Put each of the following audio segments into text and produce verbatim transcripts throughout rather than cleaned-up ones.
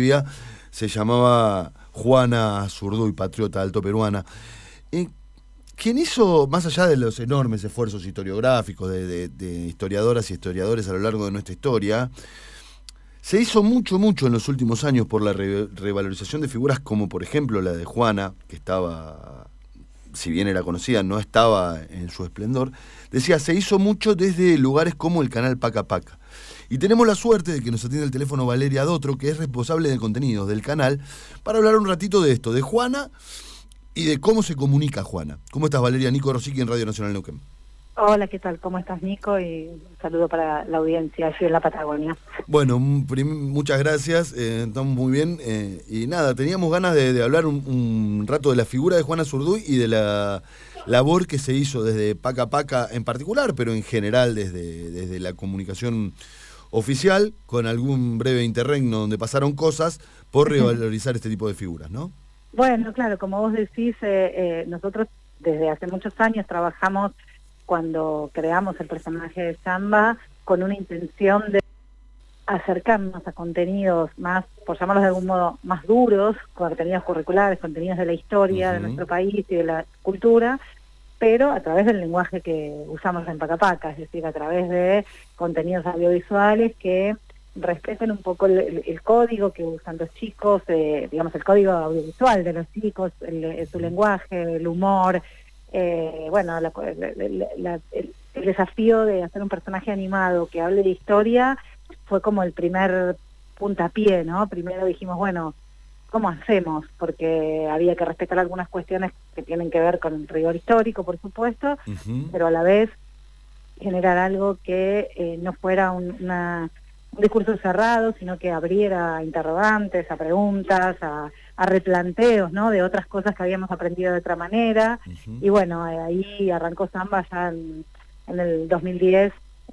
Bolivia, se llamaba Juana Zurduy, patriota altoperuana. Eh, ¿Quién hizo, más allá de los enormes esfuerzos historiográficos de, de, de historiadoras y historiadores a lo largo de nuestra historia, se hizo mucho, mucho en los últimos años por la re, revalorización de figuras como, por ejemplo, la de Juana, que estaba, si bien era conocida, no estaba en su esplendor? Decía, se hizo mucho desde lugares como el canal Paca Paca. Y tenemos la suerte de que nos atiende el teléfono Valeria Dotro, que es responsable de contenidos del canal, para hablar un ratito de esto, de Juana y de cómo se comunica Juana. ¿Cómo estás, Valeria? Nico Rosicky en Radio Nacional Neuquén. Hola, ¿qué tal? ¿Cómo estás, Nico? Y un saludo para la audiencia allí en la Patagonia. Bueno, muchas gracias, eh, estamos muy bien. Eh, y nada, teníamos ganas de, de hablar un, un rato de la figura de Juana Zurduy y de la labor que se hizo desde Paca Paca en particular, pero en general desde, desde la comunicación oficial, con algún breve interregno donde pasaron cosas por revalorizar este tipo de figuras, ¿no? Bueno, claro, como vos decís, eh, eh, nosotros desde hace muchos años trabajamos cuando creamos el personaje de Samba con una intención de acercarnos a contenidos más, por llamarlos de algún modo, más duros, contenidos curriculares, contenidos de la historia uh-huh. de nuestro país y de la cultura, pero a través del lenguaje que usamos en Paca Paca, es decir, a través de contenidos audiovisuales que respeten un poco el, el, el código que usan los chicos, eh, digamos el código audiovisual de los chicos, el, el, su lenguaje, el humor, eh, bueno, la, la, la, el, el desafío de hacer un personaje animado que hable de historia fue como el primer puntapié, ¿no? Primero dijimos, bueno, ¿cómo hacemos? Porque había que respetar algunas cuestiones que tienen que ver con el rigor histórico, por supuesto, uh-huh. pero a la vez generar algo que eh, no fuera un, una... un discurso cerrado, sino que abriera a interrogantes, a preguntas, a, a replanteos, ¿no? De otras cosas que habíamos aprendido de otra manera. Uh-huh. Y bueno, eh, ahí arrancó Samba ya en, en el dos mil diez,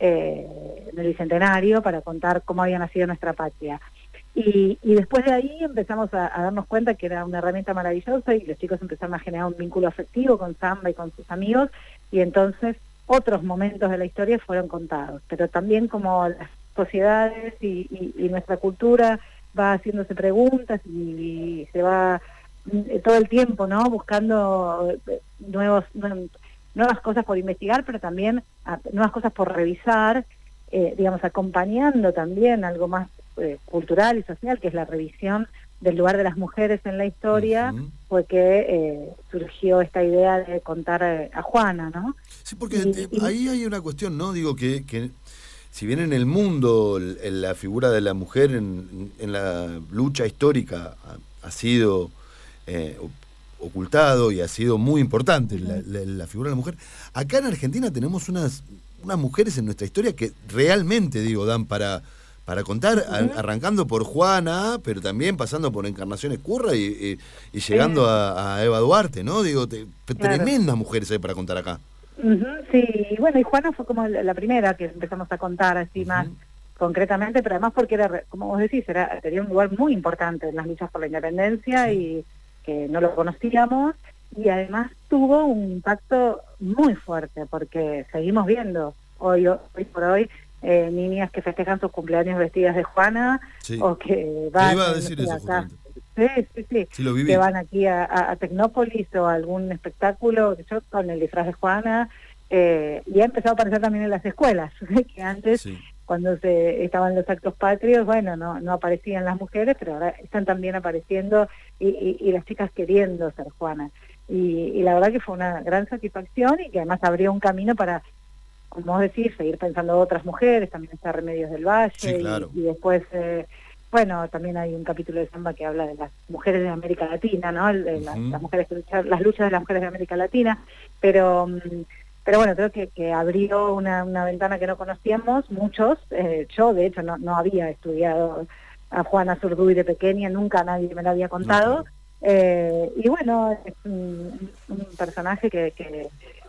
eh, en el Bicentenario, para contar cómo había nacido nuestra patria. Y, y después de ahí empezamos a, a darnos cuenta que era una herramienta maravillosa y los chicos empezaron a generar un vínculo afectivo con Samba y con sus amigos, y entonces otros momentos de la historia fueron contados. Pero también como las sociedades y, y, y nuestra cultura va haciéndose preguntas y, y se va eh, todo el tiempo, ¿no? Buscando nuevos, nuevas cosas por investigar, pero también a, nuevas cosas por revisar, eh, digamos, acompañando también algo más eh, cultural y social, que es la revisión del lugar de las mujeres en la historia, uh-huh. fue que eh, surgió esta idea de contar eh, a Juana, ¿no? Sí, porque y, y, ahí hay una cuestión, ¿no? Digo que... que... Si bien en el mundo la figura de la mujer en, en la lucha histórica ha, ha sido eh, ocultado y ha sido muy importante la, la, la figura de la mujer, acá en Argentina tenemos unas, unas mujeres en nuestra historia que realmente, digo, dan para, para contar, uh-huh. arrancando por Juana, pero también pasando por Encarnación Ezcurra y, y, y llegando a, a Eva Duarte, ¿no? Digo, te, claro. tremendas mujeres hay para contar acá. Uh-huh, sí, y bueno, y Juana fue como la primera que empezamos a contar así uh-huh. más concretamente, pero además porque era, como vos decís, era, tenía un lugar muy importante en las luchas por la independencia sí. y que no lo conocíamos, y además tuvo un impacto muy fuerte, porque seguimos viendo hoy, hoy por hoy eh, niñas que festejan sus cumpleaños vestidas de Juana, sí. o que van iba a decir eso, acá. Sí, sí, sí, sí lo viví. Que van aquí a, a, a Tecnópolis o a algún espectáculo, yo con el disfraz de Juana, eh, y ha empezado a aparecer también en las escuelas, que antes, sí. cuando se estaban los actos patrios, bueno, no no aparecían las mujeres, pero ahora están también apareciendo y, y, y las chicas queriendo ser Juana. Y, y la verdad que fue una gran satisfacción y que además abrió un camino para, como vos decís, seguir pensando otras mujeres, también está Remedios del Valle, sí, claro. y, y después... Eh, Bueno, también hay un capítulo de Samba que habla de las mujeres de América Latina, ¿no? De la, uh-huh. las mujeres que luchar, las luchas de las mujeres de América Latina, pero pero bueno, creo que, que abrió una, una ventana que no conocíamos muchos. Eh, yo, de hecho, no, no había estudiado a Juana Zurduy de pequeña, nunca nadie me lo había contado. No, claro. eh, y bueno, es un, un personaje que, que,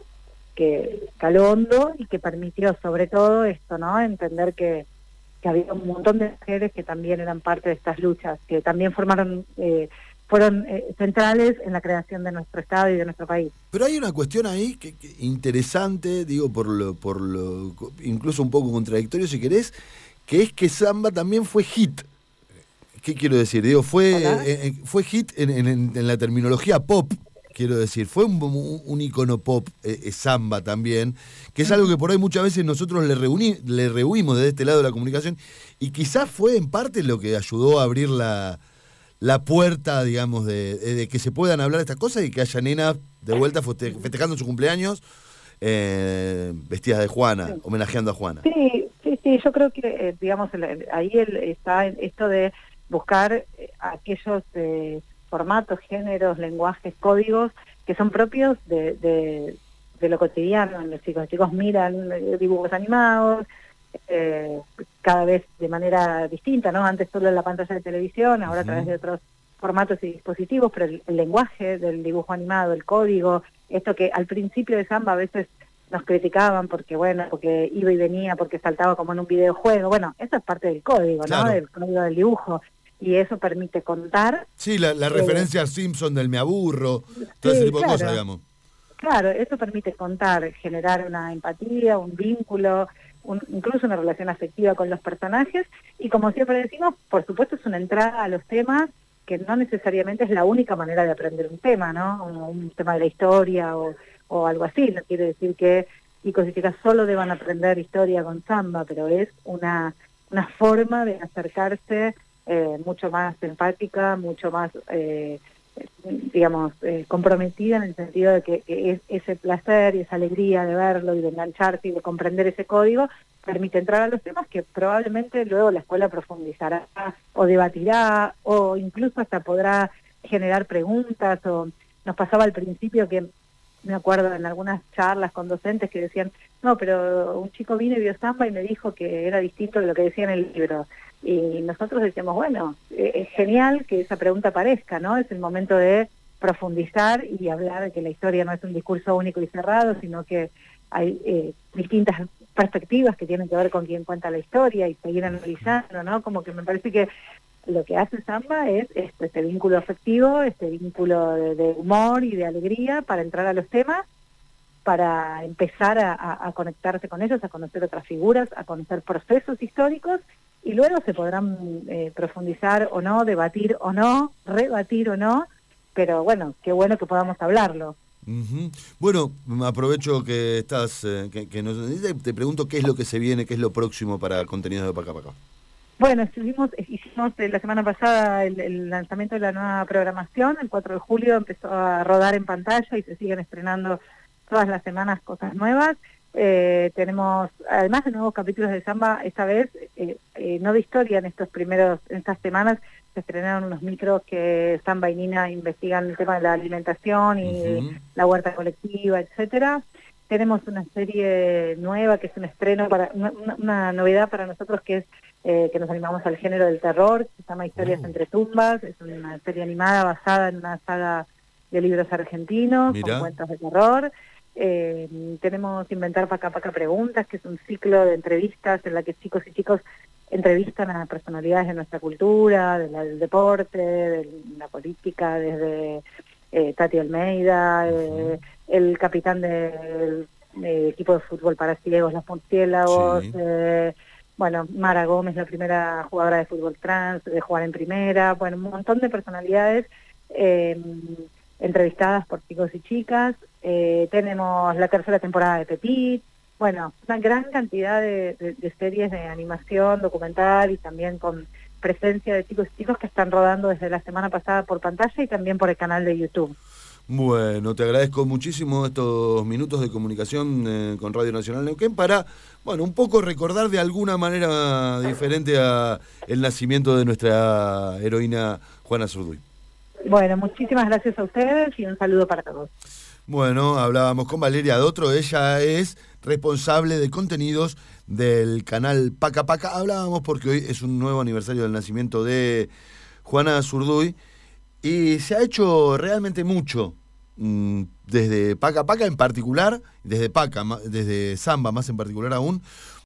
que caló hondo y que permitió sobre todo esto, ¿no? Entender que que había un montón de mujeres que también eran parte de estas luchas, que también formaron, eh, fueron eh, centrales en la creación de nuestro Estado y de nuestro país. Pero hay una cuestión ahí que, que interesante, digo, por lo, por lo, incluso un poco contradictorio si querés, que es que Samba también fue hit. ¿Qué quiero decir? Digo, fue, ¿Hola? eh, fue hit en, en, en la terminología pop, quiero decir. Fue un, un, un icono pop, eh, eh, samba también, que es algo que por ahí muchas veces nosotros le, reuní, le rehuimos desde este lado de la comunicación, y quizás fue en parte lo que ayudó a abrir la, la puerta, digamos, de, de que se puedan hablar de estas cosas y que haya nenas de vuelta feste- festejando su cumpleaños eh, vestidas de Juana, Sí. homenajeando a Juana. Sí, sí, sí, yo creo que, eh, digamos, el- el- ahí el, está en esto de buscar eh, aquellos eh, formatos, géneros, lenguajes, códigos que son propios de, de, de lo cotidiano. Los chicos, los chicos miran eh, dibujos animados, eh, cada vez de manera distinta, ¿no? Antes solo en la pantalla de televisión, ahora a través de otros formatos y dispositivos, pero el, el lenguaje del dibujo animado, el código, esto que al principio de Samba a veces nos criticaban porque, bueno, porque iba y venía, porque saltaba como en un videojuego. Bueno, eso es parte del código, Claro. ¿no? Del código del dibujo. Y eso permite contar. Sí, la, la eh, referencia a Simpson del me aburro, todo ese sí, tipo de claro. cosas, digamos. Claro, eso permite contar, generar una empatía, un vínculo, un, incluso una relación afectiva con los personajes. Y como siempre decimos, por supuesto es una entrada a los temas que no necesariamente es la única manera de aprender un tema, ¿no? Un, un tema de la historia o, o algo así. No quiere decir que chicos y chicas solo deban aprender historia con samba, pero es una, una forma de acercarse eh, mucho más empática, mucho más... Eh, digamos, eh, comprometida en el sentido de que, que es, ese placer y esa alegría de verlo y de engancharse y de comprender ese código permite entrar a los temas que probablemente luego la escuela profundizará o debatirá o incluso hasta podrá generar preguntas. O nos pasaba al principio que me acuerdo en algunas charlas con docentes que decían, no, pero un chico vino y vio samba y me dijo que era distinto de lo que decía en el libro. Y nosotros decíamos, bueno, es genial que esa pregunta aparezca, ¿no? Es el momento de profundizar y hablar de que la historia no es un discurso único y cerrado, sino que hay eh, distintas perspectivas que tienen que ver con quién cuenta la historia y seguir analizando, ¿no? Como que me parece que lo que hace Samba es este, este vínculo afectivo, este vínculo de, de humor y de alegría para entrar a los temas, para empezar a, a, a conectarse con ellos, a conocer otras figuras, a conocer procesos históricos, y luego se podrán eh, profundizar o no, debatir o no, rebatir o no, pero bueno, qué bueno que podamos hablarlo. Uh-huh. Bueno, aprovecho que estás, eh, que, que nos te pregunto qué es lo que se viene, qué es lo próximo para contenidos de Paca Paca. Bueno, estuvimos, hicimos la semana pasada el, el lanzamiento de la nueva programación, el cuatro de julio empezó a rodar en pantalla y se siguen estrenando todas las semanas cosas nuevas. Eh, tenemos, además de nuevos capítulos de Samba, esta vez, eh, eh, no de historia, en estos primeros, en estas semanas, se estrenaron unos micros que Samba y Nina investigan el tema de la alimentación y uh-huh. la huerta colectiva, etcétera. Tenemos una serie nueva que es un estreno, para una, una novedad para nosotros que es eh, que nos animamos al género del terror, se llama Historias uh-huh. entre tumbas, es una serie animada basada en una saga de libros argentinos, Mirá. con cuentos de terror. Eh, tenemos Inventar Paca Paca Preguntas, que es un ciclo de entrevistas en la que chicos y chicos entrevistan a personalidades de nuestra cultura, de la, del deporte, de la política, desde eh, Tati Almeida, eh, el capitán del de equipo de fútbol para ciegos, los murciélagos, sí. eh, bueno, Mara Gómez, la primera jugadora de fútbol trans, de jugar en primera, bueno, un montón de personalidades eh, entrevistadas por chicos y chicas. Eh, tenemos la tercera temporada de Petit, bueno, una gran cantidad de, de, de series de animación, documental y también con presencia de chicos y chicos que están rodando desde la semana pasada por pantalla y también por el canal de YouTube. Bueno, te agradezco muchísimo estos minutos de comunicación eh, con Radio Nacional Neuquén para, bueno, un poco recordar de alguna manera diferente a el nacimiento de nuestra heroína Juana Zurduy. Bueno, muchísimas gracias a ustedes y un saludo para todos. Bueno, hablábamos con Valeria Dotro, ella es responsable de contenidos del canal Paca Paca. Hablábamos porque hoy es un nuevo aniversario del nacimiento de Juana Zurduy y se ha hecho realmente mucho mmm, desde Paca Paca en particular, desde Paca, desde Samba más en particular aún,